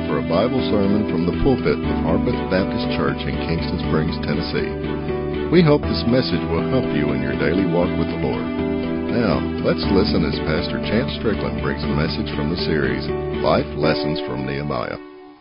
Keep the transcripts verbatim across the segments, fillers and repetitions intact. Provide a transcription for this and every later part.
for a Bible sermon from the pulpit of Harpeth Baptist Church in Kingston Springs, Tennessee. We hope this message will help you in your daily walk with the Lord. Now, let's listen as Pastor Chance Strickland brings a message from the series, Life Lessons from Nehemiah.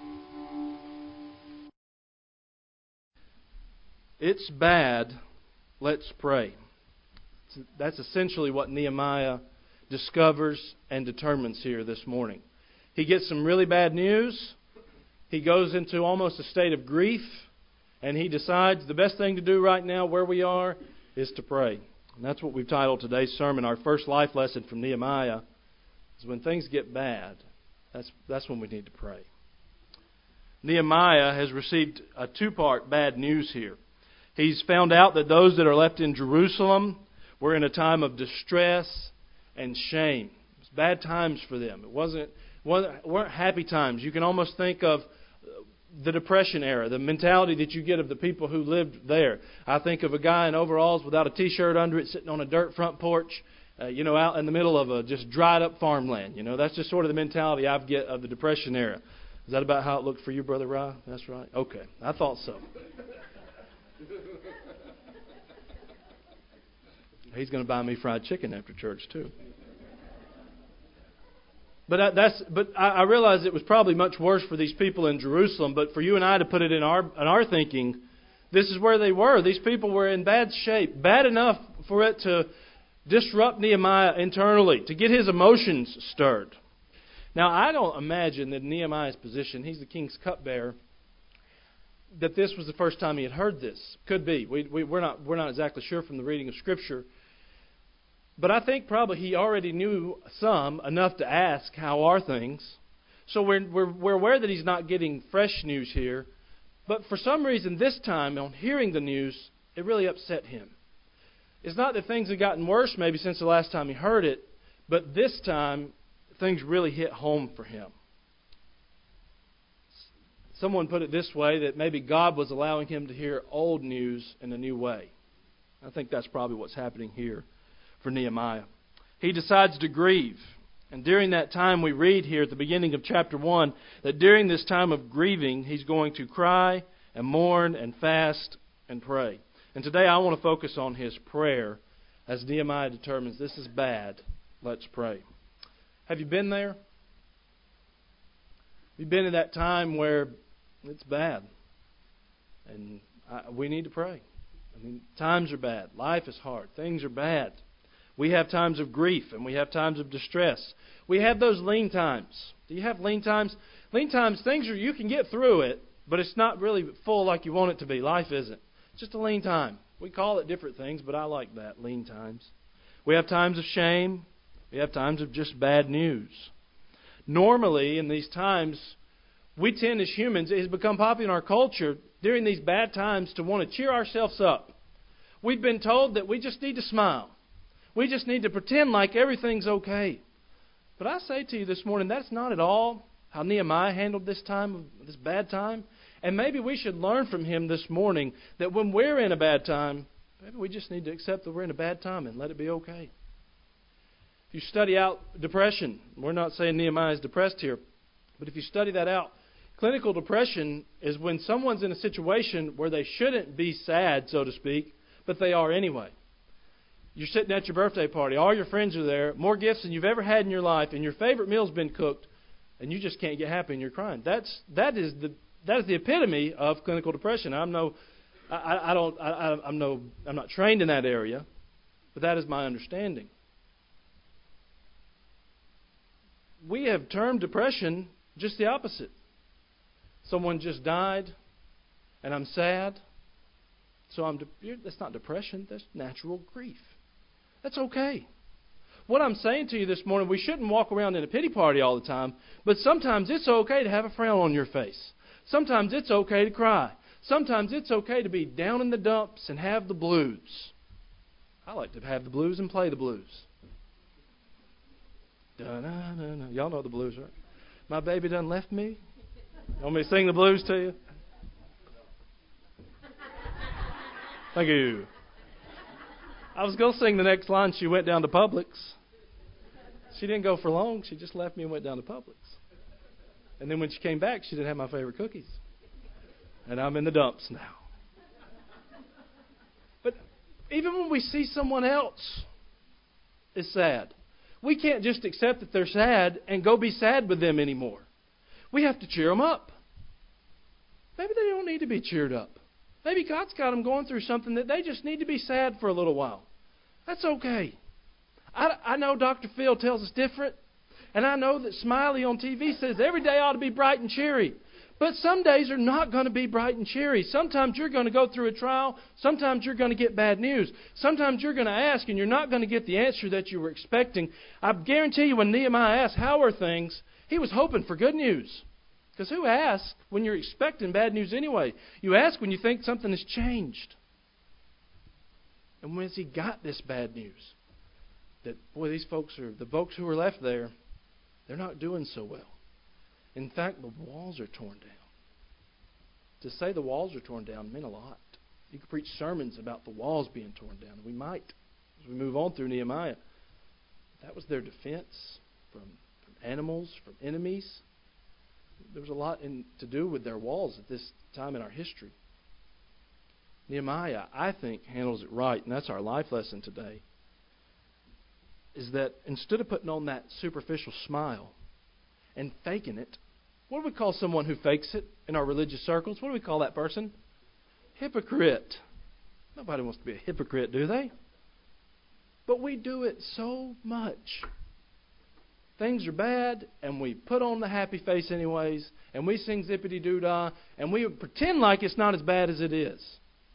It's bad, let's pray. That's essentially what Nehemiah discovers and determines here this morning. He gets some really bad news. He goes into almost a state of grief, and he decides the best thing to do right now where we are is to pray. And that's what we've titled today's sermon. Our first life lesson from Nehemiah is when things get bad, that's, that's when we need to pray. Nehemiah has received a two-part bad news here. He's found out that those that are left in Jerusalem were in a time of distress and shame. It was bad times for them. It wasn't weren't happy times. You can almost think of the Depression era, the mentality that you get of the people who lived there. I think of a guy in overalls without a T-shirt under it, sitting on a dirt front porch, uh, you know, out in the middle of a just dried up farmland. You know, that's just sort of the mentality I get of the Depression era. Is that about how it looked for you, Brother Rye? That's right. Okay, I thought so. He's going to buy me fried chicken after church too. But that's but I realize it was probably much worse for these people in Jerusalem. But for you and I to put it in our in our thinking, this is where they were. These people were in bad shape, bad enough for it to disrupt Nehemiah internally, to get his emotions stirred. Now, I don't imagine that in Nehemiah's position, he's the king's cupbearer, that this was the first time he had heard this. Could be. We, we, we're not we're not exactly sure from the reading of Scripture. But I think probably he already knew some, enough to ask, how are things? So we're, we're, we're aware that he's not getting fresh news here. But for some reason this time, on hearing the news, it really upset him. It's not that things had gotten worse maybe since the last time he heard it, but this time things really hit home for him. Someone put it this way, that maybe God was allowing him to hear old news in a new way. I think that's probably what's happening here for Nehemiah. He decides to grieve. And during that time, we read here at the beginning of chapter one that during this time of grieving, he's going to cry and mourn and fast and pray. And today I want to focus on his prayer as Nehemiah determines this is bad. Let's pray. Have you been there? Have you been in that time where it's bad? And I, we need to pray. I mean, times are bad. Life is hard. Things are bad. We have times of grief and we have times of distress. We have those lean times. Do you have lean times? Lean times, things are, you can get through it, but it's not really full like you want it to be. Life isn't. It's just a lean time. We call it different things, but I like that, lean times. We have times of shame. We have times of just bad news. Normally, in these times, we tend as humans, it has become popular in our culture during these bad times to want to cheer ourselves up. We've been told that we just need to smile. We just need to pretend like everything's okay. But I say to you this morning, that's not at all how Nehemiah handled this time, this bad time. And maybe we should learn from him this morning that when we're in a bad time, maybe we just need to accept that we're in a bad time and let it be okay. If you study out depression, we're not saying Nehemiah is depressed here, but if you study that out, clinical depression is when someone's in a situation where they shouldn't be sad, so to speak, but they are anyway. You're sitting at your birthday party. All your friends are there. More gifts than you've ever had in your life. And your favorite meal's been cooked. And you just can't get happy and you're crying. That's that is the that is the epitome of clinical depression. I'm no, I, I don't, I, I'm no, I'm not trained in that area, but that is my understanding. We have termed depression just the opposite. Someone just died, and I'm sad. So I'm. De- that's not depression. That's natural grief. That's okay. What I'm saying to you this morning, we shouldn't walk around in a pity party all the time, but sometimes it's okay to have a frown on your face. Sometimes it's okay to cry. Sometimes it's okay to be down in the dumps and have the blues. I like to have the blues and play the blues. Da-na-na-na. Y'all know the blues, right? My baby done left me. You want me to sing the blues to you? Thank you. I was going to sing the next line. She went down to Publix. She didn't go for long. She just left me and went down to Publix. And then when she came back, she didn't have my favorite cookies. And I'm in the dumps now. But even when we see someone else is sad, we can't just accept that they're sad and go be sad with them anymore. We have to cheer them up. Maybe they don't need to be cheered up. Maybe God's got them going through something that they just need to be sad for a little while. That's okay. I, I know Doctor Phil tells us different. And I know that Smiley on T V says every day ought to be bright and cheery. But some days are not going to be bright and cheery. Sometimes you're going to go through a trial. Sometimes you're going to get bad news. Sometimes you're going to ask and you're not going to get the answer that you were expecting. I guarantee you when Nehemiah asked, how are things? He was hoping for good news. Because who asks when you're expecting bad news anyway? You ask when you think something has changed. And when he got this bad news, that, boy, these folks are, the folks who are left there, they're not doing so well. In fact, the walls are torn down. To say the walls are torn down meant a lot. You could preach sermons about the walls being torn down. We might, as we move on through Nehemiah. That was their defense from, from animals, from enemies. There was a lot in, to do with their walls at this time in our history. Nehemiah, I think, handles it right, and that's our life lesson today, is that instead of putting on that superficial smile and faking it, what do we call someone who fakes it in our religious circles? What do we call that person? Hypocrite. Nobody wants to be a hypocrite, do they? But we do it so much. Things are bad, and we put on the happy face anyways, and we sing zippity-doo-dah, and we pretend like it's not as bad as it is.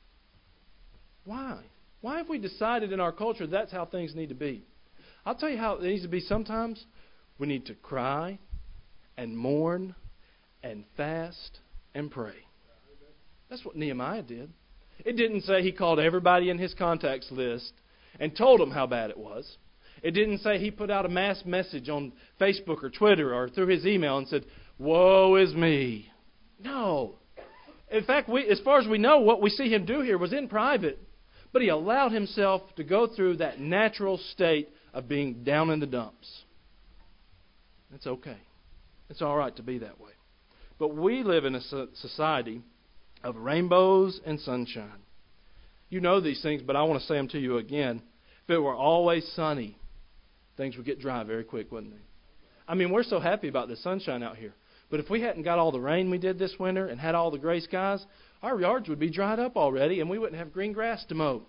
Why? Why have we decided in our culture that's how things need to be? I'll tell you how it needs to be sometimes. We need to cry and mourn and fast and pray. That's what Nehemiah did. It didn't say he called everybody in his contacts list and told them how bad it was. It didn't say he put out a mass message on Facebook or Twitter or through his email and said, woe is me. No. In fact, we, as far as we know, what we see him do here was in private. But he allowed himself to go through that natural state of being down in the dumps. It's okay. It's all right to be that way. But we live in a society of rainbows and sunshine. You know these things, but I want to say them to you again. If it were always sunny, things would get dry very quick, wouldn't they? I mean, we're so happy about the sunshine out here. But if we hadn't got all the rain we did this winter and had all the gray skies, our yards would be dried up already and we wouldn't have green grass to mow.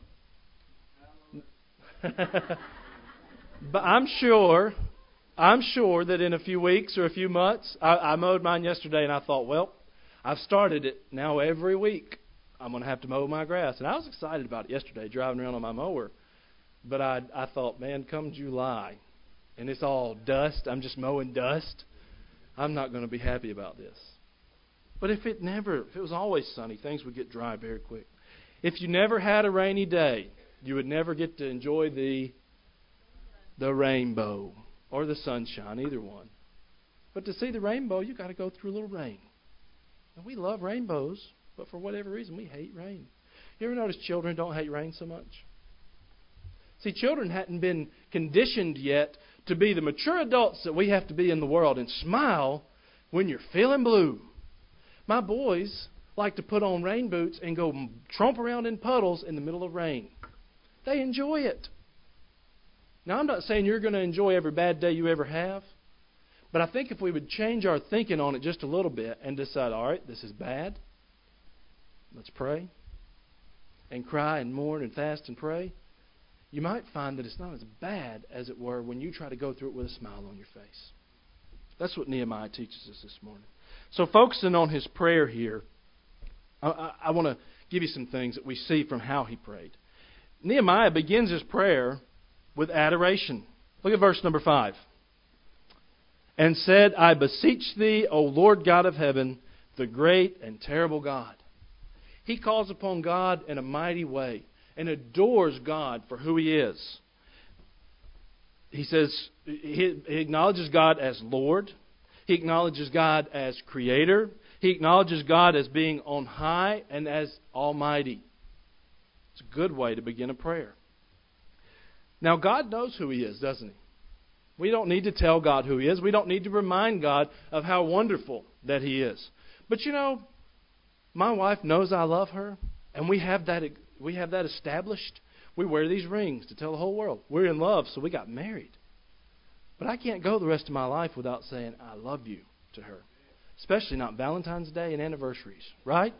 But I'm sure, I'm sure that in a few weeks or a few months, I, I mowed mine yesterday and I thought, well, I've started it. Now every week I'm going to have to mow my grass. And I was excited about it yesterday, driving around on my mower. But I, I thought, man, come July, and it's all dust. I'm just mowing dust. I'm not going to be happy about this. But if it never, if it was always sunny, things would get dry very quick. If you never had a rainy day, you would never get to enjoy the the rainbow or the sunshine, either one. But to see the rainbow, you've got to go through a little rain. And we love rainbows, but for whatever reason, we hate rain. You ever notice children don't hate rain so much? See, children hadn't been conditioned yet to be the mature adults that we have to be in the world and smile when you're feeling blue. My boys like to put on rain boots and go tromp around in puddles in the middle of rain. They enjoy it. Now, I'm not saying you're going to enjoy every bad day you ever have, but I think if we would change our thinking on it just a little bit and decide, all right, this is bad, let's pray and cry and mourn and fast and pray, you might find that it's not as bad as it were when you try to go through it with a smile on your face. That's what Nehemiah teaches us this morning. So focusing on his prayer here, I, I, I want to give you some things that we see from how he prayed. Nehemiah begins his prayer with adoration. Look at verse number five. And said, I beseech thee, O Lord God of heaven, the great and terrible God. He calls upon God in a mighty way and adores God for who He is. He says, he, he acknowledges God as Lord. He acknowledges God as Creator. He acknowledges God as being on high and as Almighty. It's a good way to begin a prayer. Now, God knows who He is, doesn't He? We don't need to tell God who He is. We don't need to remind God of how wonderful that He is. But you know, my wife knows I love her, and we have that we have that established. We wear these rings to tell the whole world we're in love, so we got married. But I can't go the rest of my life without saying I love you to her. Especially not Valentine's Day and anniversaries, right?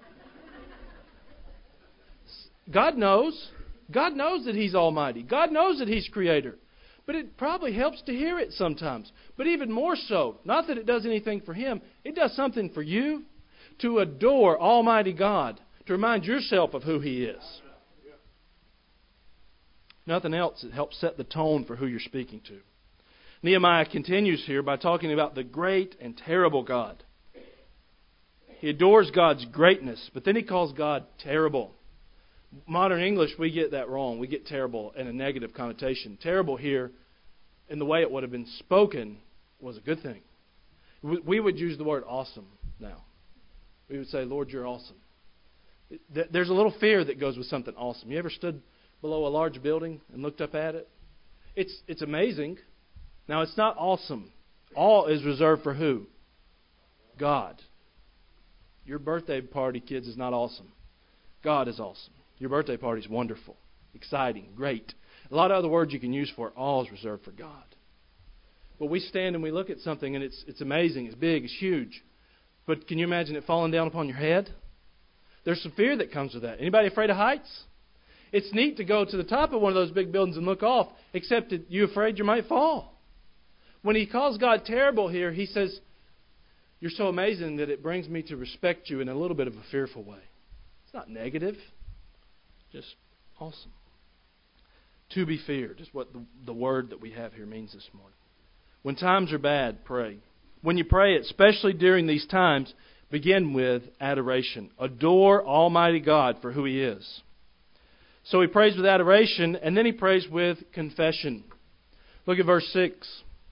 God knows. God knows that He's almighty. God knows that He's creator. But it probably helps to hear it sometimes. But even more so, not that it does anything for Him, it does something for you to adore Almighty God, to remind yourself of who He is. Nothing else that helps set the tone for who you're speaking to. Nehemiah continues here by talking about the great and terrible God. He adores God's greatness, but then he calls God terrible. Modern English, we get that wrong. We get terrible in a negative connotation. Terrible here, in the way it would have been spoken, was a good thing. We would use the word awesome now. We would say, Lord, you're awesome. There's a little fear that goes with something awesome. You ever stood below a large building and looked up at it? It's it's amazing. Now, it's not awesome. All is reserved for who? God. Your birthday party, kids, is not awesome. God is awesome. Your birthday party is wonderful, exciting, great. A lot of other words you can use for it. All is reserved for God. But we stand and we look at something and it's it's amazing, it's big, it's huge. But can you imagine it falling down upon your head? There's some fear that comes with that. Anybody afraid of heights? It's neat to go to the top of one of those big buildings and look off, except that you're afraid you might fall. When he calls God terrible here, he says, you're so amazing that it brings me to respect you in a little bit of a fearful way. It's not negative, just awesome. To be feared is what the, the word that we have here means this morning. When times are bad, pray. When you pray, especially during these times, begin with adoration. Adore Almighty God for who He is. So he prays with adoration, and then he prays with confession. Look at verse six.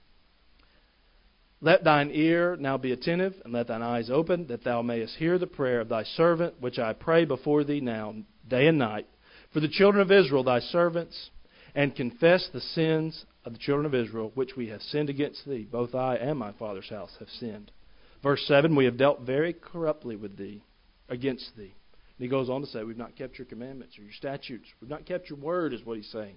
Let thine ear now be attentive, and let thine eyes open, that thou mayest hear the prayer of thy servant, which I pray before thee now, day and night, for the children of Israel, thy servants, and confess the sins of the children of Israel, which we have sinned against thee. Both I and my father's house have sinned. Verse seven, we have dealt very corruptly with thee, against thee. And he goes on to say, we've not kept your commandments or your statutes. We've not kept your word, is what he's saying.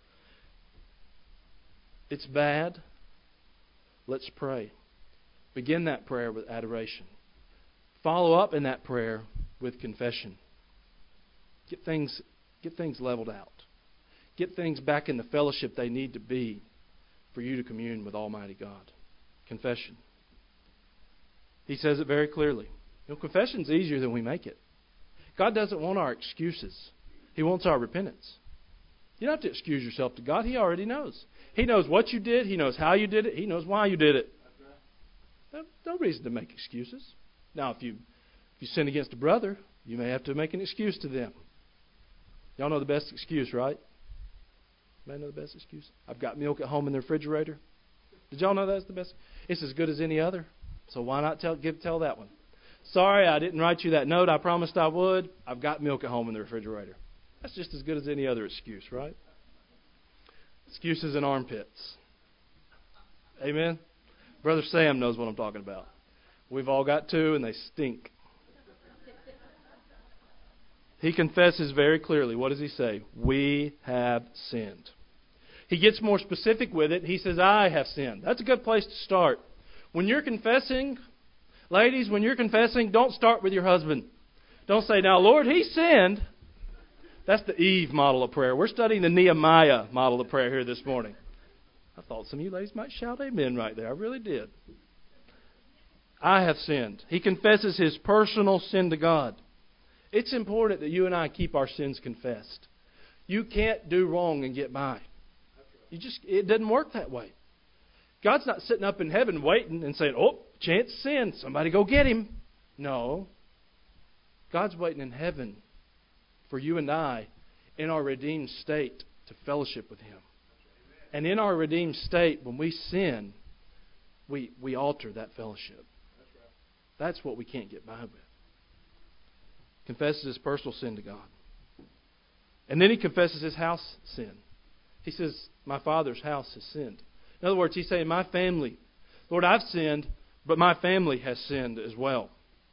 It's bad. Let's pray. Begin that prayer with adoration. Follow up in that prayer with confession. Get things, get things leveled out. Get things back in the fellowship they need to be for you to commune with Almighty God. Confession. He says it very clearly. You know, confession's easier than we make it. God doesn't want our excuses. He wants our repentance. You don't have to excuse yourself to God. He already knows. He knows what you did. He knows how you did it. He knows why you did it. No, no reason to make excuses. Now, if you if you sin against a brother, you may have to make an excuse to them. Y'all know the best excuse, right? You may know the best excuse. I've got milk at home in the refrigerator. Did y'all know that's the best? It's as good as any other. So why not tell give tell that one? Sorry, I didn't write you that note. I promised I would. I've got milk at home in the refrigerator. That's just as good as any other excuse, right? Excuses and armpits. Amen? Brother Sam knows what I'm talking about. We've all got two, and they stink. He confesses very clearly. What does he say? We have sinned. He gets more specific with it. He says, I have sinned. That's a good place to start. When you're confessing, ladies, when you're confessing, don't start with your husband. Don't say, now, Lord, he sinned. That's the Eve model of prayer. We're studying the Nehemiah model of prayer here this morning. I thought some of you ladies might shout amen right there. I really did. I have sinned. He confesses his personal sin to God. It's important that you and I keep our sins confessed. You can't do wrong and get by. You just it doesn't work that way. God's not sitting up in heaven waiting and saying, oh, chance to sin. Somebody go get him. No. God's waiting in heaven for you and I in our redeemed state to fellowship with Him. And in our redeemed state, when we sin, we, we alter that fellowship. That's what we can't get by with. Confesses his personal sin to God. And then he confesses his house sin. He says, my father's house has sinned. In other words, he's saying, my family, Lord, I've sinned, but my family has sinned as well.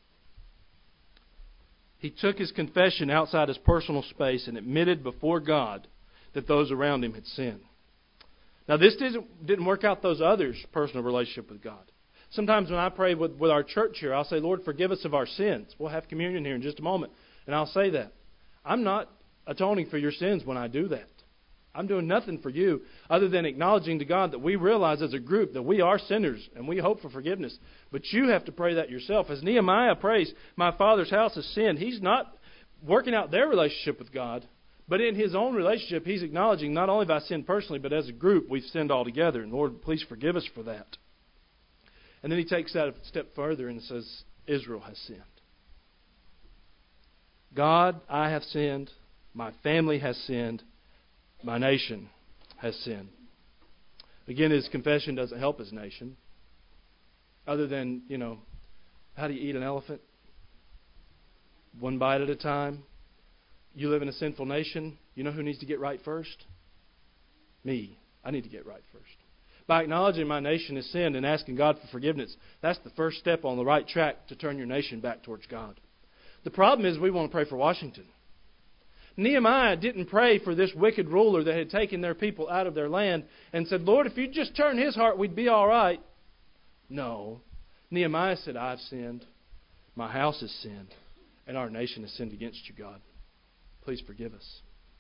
He took his confession outside his personal space and admitted before God that those around him had sinned. Now, this didn't, didn't work out those others' personal relationship with God. Sometimes when I pray with, with our church here, I'll say, Lord, forgive us of our sins. We'll have communion here in just a moment. And I'll say that. I'm not atoning for your sins when I do that. I'm doing nothing for you other than acknowledging to God that we realize as a group that we are sinners and we hope for forgiveness. But you have to pray that yourself. As Nehemiah prays, my father's house has sinned. He's not working out their relationship with God, but in his own relationship, he's acknowledging not only have I sinned personally, but as a group, we've sinned all together. And Lord, please forgive us for that. And then he takes that a step further and says, Israel has sinned. God, I have sinned. My family has sinned. My nation has sinned. Again, his confession doesn't help his nation. Other than, you know, how do you eat an elephant? One bite at a time. You live in a sinful nation. You know who needs to get right first? Me. I need to get right first. By acknowledging my nation has sinned and asking God for forgiveness, that's the first step on the right track to turn your nation back towards God. The problem is we want to pray for Washington. Nehemiah didn't pray for this wicked ruler that had taken their people out of their land and said, Lord, if you'd just turn his heart, we'd be all right. No. Nehemiah said, I've sinned. My house has sinned. And our nation has sinned against you, God. Please forgive us.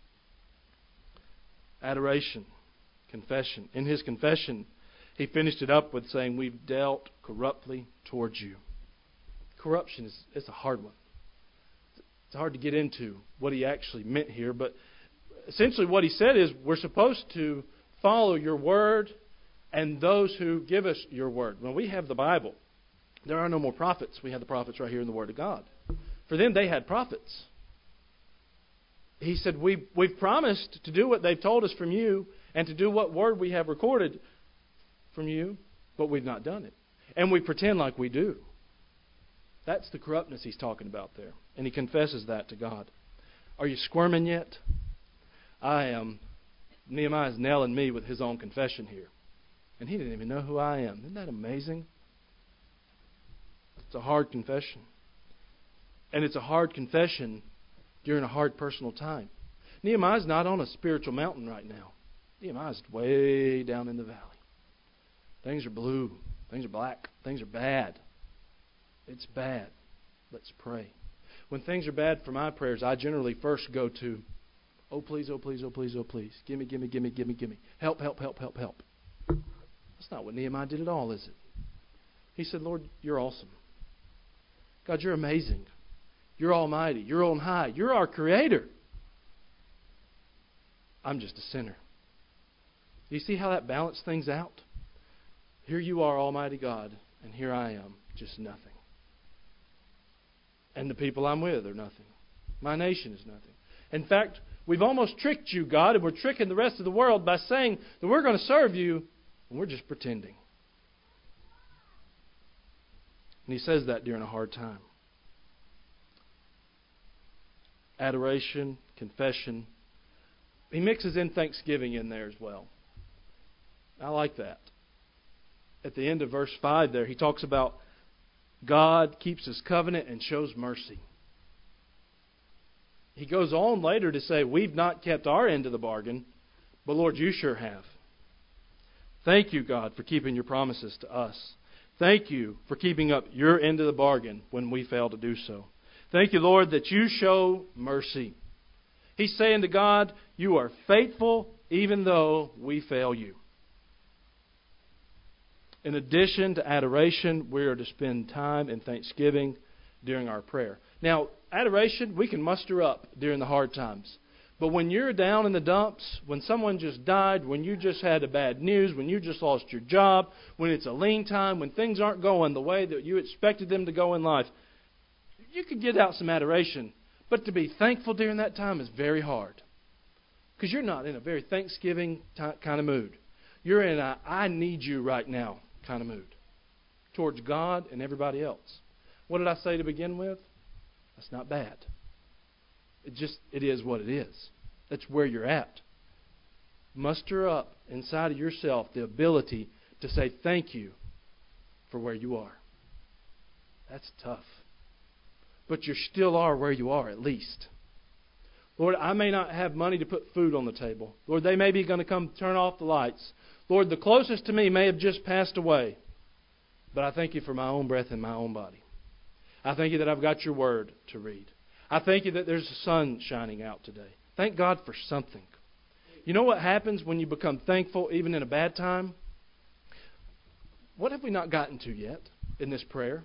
Adoration. Confession. In his confession, he finished it up with saying, we've dealt corruptly towards you. Corruption is it's a hard one. It's hard to get into what he actually meant here, but essentially what he said is we're supposed to follow your word and those who give us your word. When we have the Bible, there are no more prophets. We have the prophets right here in the Word of God. For them, they had prophets. He said, we've, we've promised to do what they've told us from you and to do what word we have recorded from you, but we've not done it. And we pretend like we do. That's the corruptness he's talking about there. And he confesses that to God. Are you squirming yet? I am. Nehemiah's nailing me with his own confession here. And he didn't even know who I am. Isn't that amazing? It's a hard confession. And it's a hard confession during a hard personal time. Nehemiah's not on a spiritual mountain right now. Nehemiah's way down in the valley. Things are blue. Things are black. Things are bad. It's bad. Let's pray. When things are bad for my prayers, I generally first go to, oh please, oh please, oh please, oh please. Gimme, gimme, gimme, gimme, gimme. Help, help, help, help, help. That's not what Nehemiah did at all, is it? He said, Lord, you're awesome. God, you're amazing. You're almighty. You're on high. You're our creator. I'm just a sinner. Do you see how that balanced things out? Here you are, Almighty God, and here I am, just nothing. And the people I'm with are nothing. My nation is nothing. In fact, we've almost tricked you, God, and we're tricking the rest of the world by saying that we're going to serve you, and we're just pretending. And he says that during a hard time. Adoration, confession. He mixes in thanksgiving in there as well. I like that. At the end of verse five there, he talks about God keeps His covenant and shows mercy. He goes on later to say, we've not kept our end of the bargain, but Lord, you sure have. Thank you, God, for keeping your promises to us. Thank you for keeping up your end of the bargain when we fail to do so. Thank you, Lord, that you show mercy. He's saying to God, you are faithful even though we fail you. In addition to adoration, we are to spend time in thanksgiving during our prayer. Now, adoration we can muster up during the hard times. But when you're down in the dumps, when someone just died, when you just had a bad news, when you just lost your job, when it's a lean time, when things aren't going the way that you expected them to go in life, you could get out some adoration. But to be thankful during that time is very hard. Because you're not in a very Thanksgiving t- kind of mood. You're in a I need you right now kind of mood towards God and everybody else. What did I say to begin with? That's not bad. It just, it is what it is. That's where you're at. muster up inside of yourself the ability to say thank you for where you are. That's tough. But you still are where you are, at least. Lord, I may not have money to put food on the table. Lord, they may be going to come turn off the lights. Lord, the closest to me may have just passed away. But I thank you for my own breath in my own body. I thank you that I've got your word to read. I thank you that there's a sun shining out today. Thank God for something. You know what happens when you become thankful even in a bad time? What have we not gotten to yet in this prayer?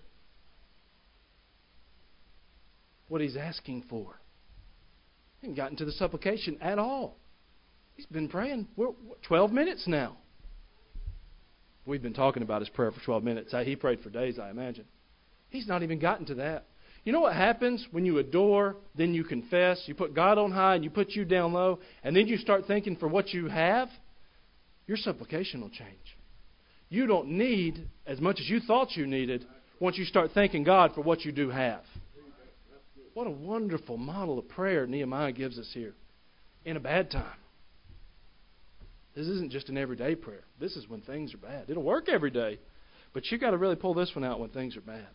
What he's asking for. He hasn't gotten to the supplication at all. He's been praying. We're twelve minutes now. We've been talking about his prayer for twelve minutes. He prayed for days, I imagine. He's not even gotten to that. You know what happens when you adore, then you confess, you put God on high and you put you down low, and then you start thinking for what you have? Your supplication will change. You don't need as much as you thought you needed once you start thanking God for what you do have. What a wonderful model of prayer Nehemiah gives us here in a bad time. This isn't just an everyday prayer. This is when things are bad. It'll work every day, but you've got to really pull this one out when things are bad.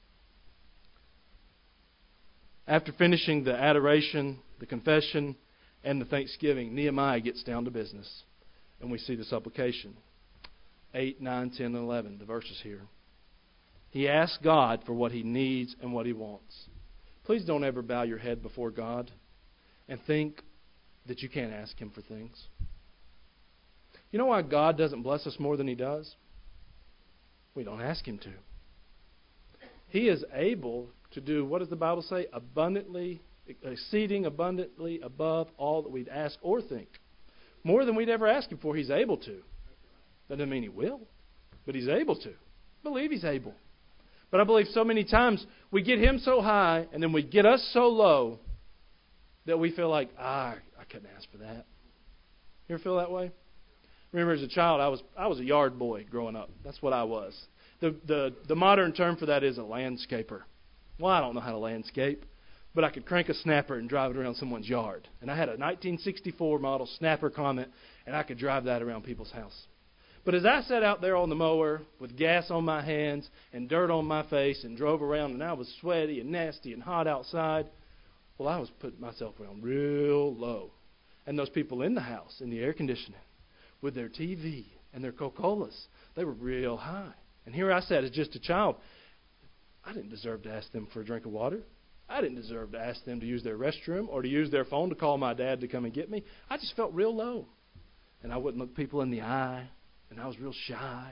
After finishing the adoration, the confession, and the thanksgiving, Nehemiah gets down to business, and we see the supplication. eight, nine, ten, and eleven, the verses here. He asks God for what he needs and what he wants. Please don't ever bow your head before God and think that you can't ask him for things. You know why God doesn't bless us more than he does? We don't ask him to. He is able to do, what does the Bible say? Abundantly, exceeding abundantly above all that we'd ask or think. More than we'd ever ask him for, he's able to. That doesn't mean he will, but he's able to. I believe he's able. But I believe so many times we get him so high and then we get us so low that we feel like, ah, I couldn't ask for that. You ever feel that way? Remember as a child, I was I was a yard boy growing up. That's what I was. The the the modern term for that is a landscaper. Well, I don't know how to landscape, but I could crank a snapper and drive it around someone's yard. And I had a nineteen sixty-four model snapper Comet, and I could drive that around people's house. But as I sat out there on the mower with gas on my hands and dirt on my face and drove around, and I was sweaty and nasty and hot outside, well, I was putting myself around real low. And those people in the house, in the air conditioning, with their T V and their Coca-Colas, they were real high. And here I sat as just a child. I didn't deserve to ask them for a drink of water. I didn't deserve to ask them to use their restroom or to use their phone to call my dad to come and get me. I just felt real low. And I wouldn't look people in the eye. And I was real shy.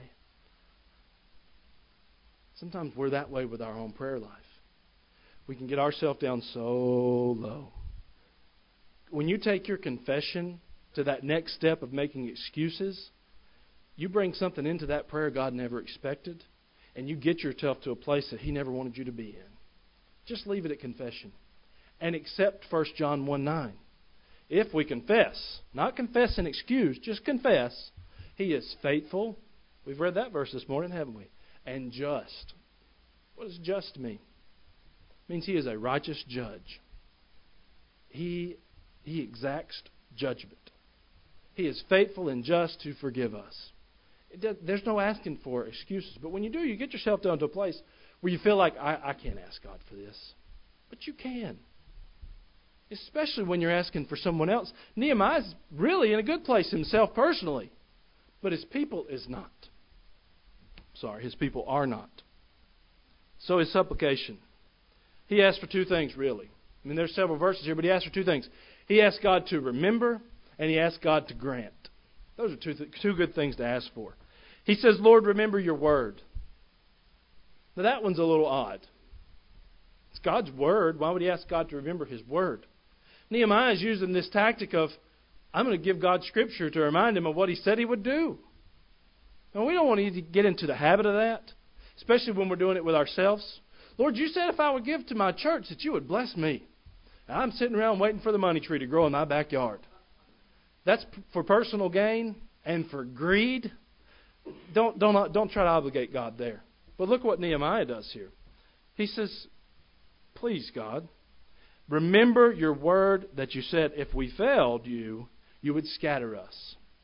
Sometimes we're that way with our own prayer life. We can get ourselves down so low. When you take your confession to that next step of making excuses, you bring something into that prayer God never expected, and you get yourself to a place that he never wanted you to be in. Just leave it at confession. And accept First John one nine. If we confess, not confess and excuse, just confess, he is faithful. We've read that verse this morning, haven't we? And just. What does just mean? It means he is a righteous judge. He, he exacts judgment. He is faithful and just to forgive us. It does, there's no asking for excuses. But when you do, you get yourself down to a place where you feel like, I, I can't ask God for this. But you can. Especially when you're asking for someone else. Nehemiah's really in a good place himself personally. But his people is not. Sorry, his people are not. So his supplication. He asked for two things, really. I mean, there's several verses here, but he asked for two things. He asked God to remember, and he asked God to grant. Those are two, th- two good things to ask for. He says, Lord, remember your word. Now that one's a little odd. It's God's word. Why would he ask God to remember his word? Nehemiah is using this tactic of, I'm going to give God Scripture to remind him of what he said he would do. And we don't want to get into the habit of that, especially when we're doing it with ourselves. Lord, you said if I would give to my church that you would bless me. And I'm sitting around waiting for the money tree to grow in my backyard. That's for personal gain and for greed. Don't, don't, don't try to obligate God there. But look what Nehemiah does here. He says, please, God, remember your word that you said if we failed you, you would scatter us.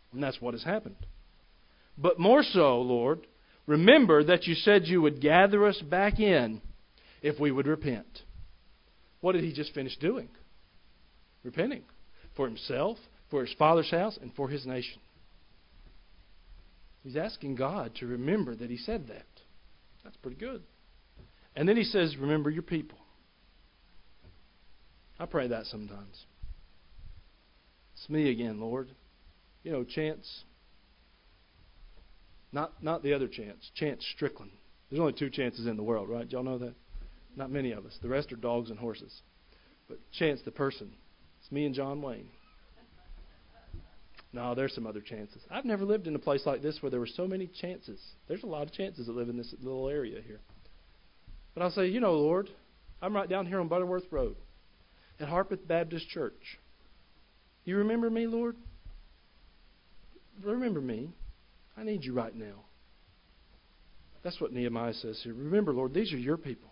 And that's what has happened. But more so, Lord, remember that you said you would gather us back in if we would repent. What did he just finish doing? Repenting. For himself, for his Father's house, and for his nation. He's asking God to remember that he said that. That's pretty good. And then he says, remember your people. I pray that sometimes. It's me again, Lord. You know, Chance. Not not the other Chance. Chance Strickland. There's only two Chances in the world, right? Y'all know that? Not many of us. The rest are dogs and horses. But Chance, the person. It's me and John Wayne. No, there's some other chances. I've never lived in a place like this where there were so many chances. There's a lot of chances that live in this little area here. But I'll say, you know, Lord, I'm right down here on Butterworth Road at Harpeth Baptist Church. You remember me, Lord? Remember me. I need you right now. That's what Nehemiah says here. Remember, Lord, these are your people.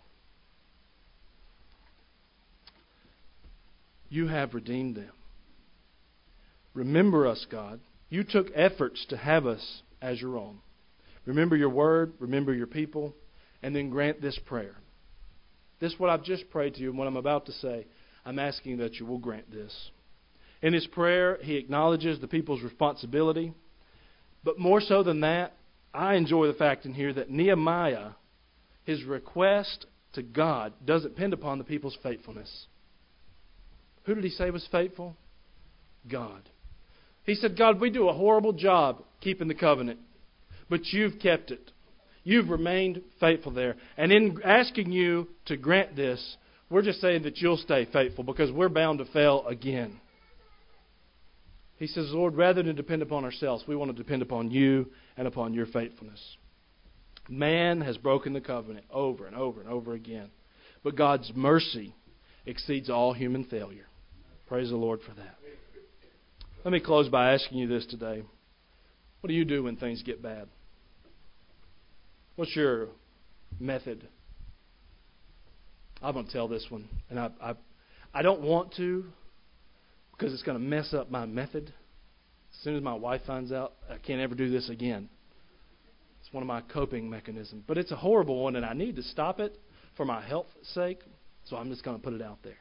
You have redeemed them. Remember us, God. You took efforts to have us as your own. Remember your word, remember your people, and then grant this prayer. This is what I've just prayed to you, and what I'm about to say, I'm asking that you will grant this. In his prayer, he acknowledges the people's responsibility. But more so than that, I enjoy the fact in here that Nehemiah, his request to God, doesn't depend upon the people's faithfulness. Who did he say was faithful? God. He said, God, we do a horrible job keeping the covenant, but you've kept it. You've remained faithful there. And in asking you to grant this, we're just saying that you'll stay faithful because we're bound to fail again. He says, Lord, rather than depend upon ourselves, we want to depend upon you and upon your faithfulness. Man has broken the covenant over and over and over again. But God's mercy exceeds all human failure. Praise the Lord for that. Let me close by asking you this today. What do you do when things get bad? What's your method? I'm going to tell this one. And I, I, I don't want to because it's going to mess up my method. As soon as my wife finds out, I can't ever do this again. It's one of my coping mechanisms. But it's a horrible one, and I need to stop it for my health's sake. So I'm just going to put it out there.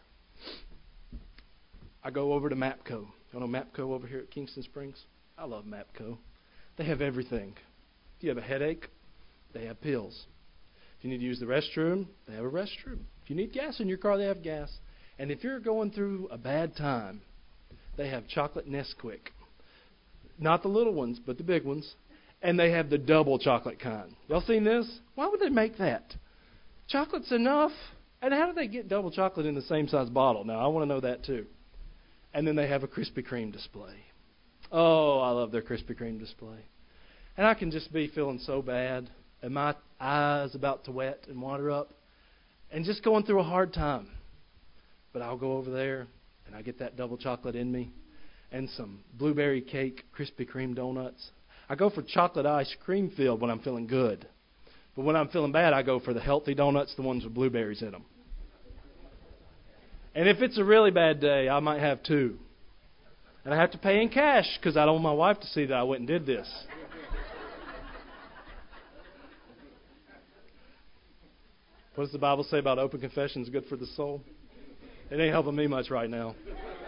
I go over to MAPCO. You know MAPCO over here at Kingston Springs? I love MAPCO. They have everything. If you have a headache, they have pills. If you need to use the restroom, they have a restroom. If you need gas in your car, they have gas. And if you're going through a bad time, they have chocolate Nesquik. Not the little ones, but the big ones. And they have the double chocolate kind. Y'all seen this? Why would they make that? Chocolate's enough. And how do they get double chocolate in the same size bottle? Now, I want to know that too. And then they have a Krispy Kreme display. Oh, I love their Krispy Kreme display. And I can just be feeling so bad. And my eyes about to wet and water up. And just going through a hard time. But I'll go over there and I get that double chocolate in me. And some blueberry cake Krispy Kreme donuts. I go for chocolate ice cream filled when I'm feeling good. But when I'm feeling bad, I go for the healthy donuts, the ones with blueberries in them. And if it's a really bad day, I might have two. And I have to pay in cash because I don't want my wife to see that I went and did this. What does the Bible say about open confession is good for the soul? It ain't helping me much right now.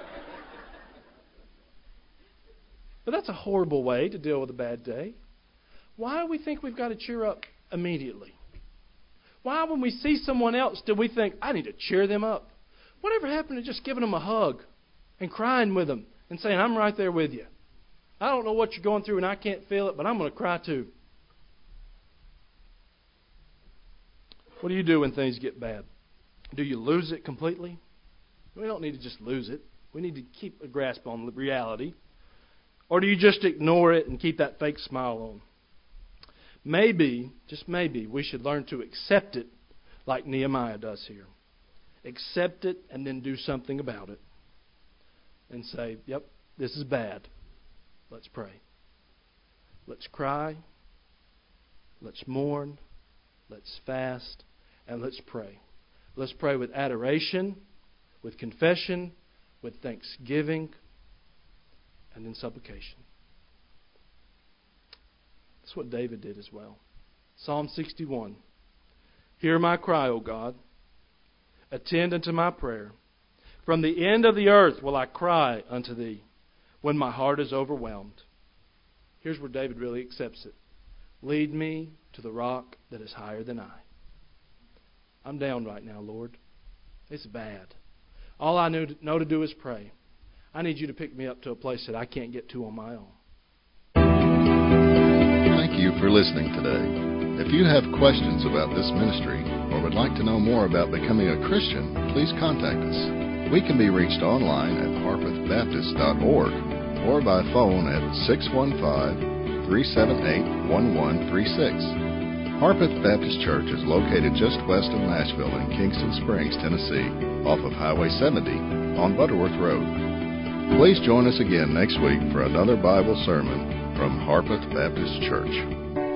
But that's a horrible way to deal with a bad day. Why do we think we've got to cheer up immediately? Why, when we see someone else, do we think, I need to cheer them up? Whatever happened to just giving them a hug and crying with them and saying, I'm right there with you. I don't know what you're going through and I can't feel it, but I'm going to cry too. What do you do when things get bad? Do you lose it completely? We don't need to just lose it. We need to keep a grasp on reality. Or do you just ignore it and keep that fake smile on? Maybe, just maybe, we should learn to accept it like Nehemiah does here. Accept it and then do something about it. And say, yep, this is bad. Let's pray. Let's cry. Let's mourn. Let's fast. And let's pray. Let's pray with adoration, with confession, with thanksgiving, and then supplication. That's what David did as well. Psalm sixty-one. Hear my cry, O God. Attend unto my prayer. From the end of the earth will I cry unto Thee when my heart is overwhelmed. Here's where David really accepts it. Lead me to the rock that is higher than I. I'm down right now, Lord. It's bad. All I know to do is pray. I need you to pick me up to a place that I can't get to on my own. Thank you for listening today. If you have questions about this ministry or would like to know more about becoming a Christian, please contact us. We can be reached online at harpeth baptist dot org or by phone at six one five, three seven eight, one one three six. Harpeth Baptist Church is located just west of Nashville in Kingston Springs, Tennessee, off of Highway seventy on Butterworth Road. Please join us again next week for another Bible sermon from Harpeth Baptist Church.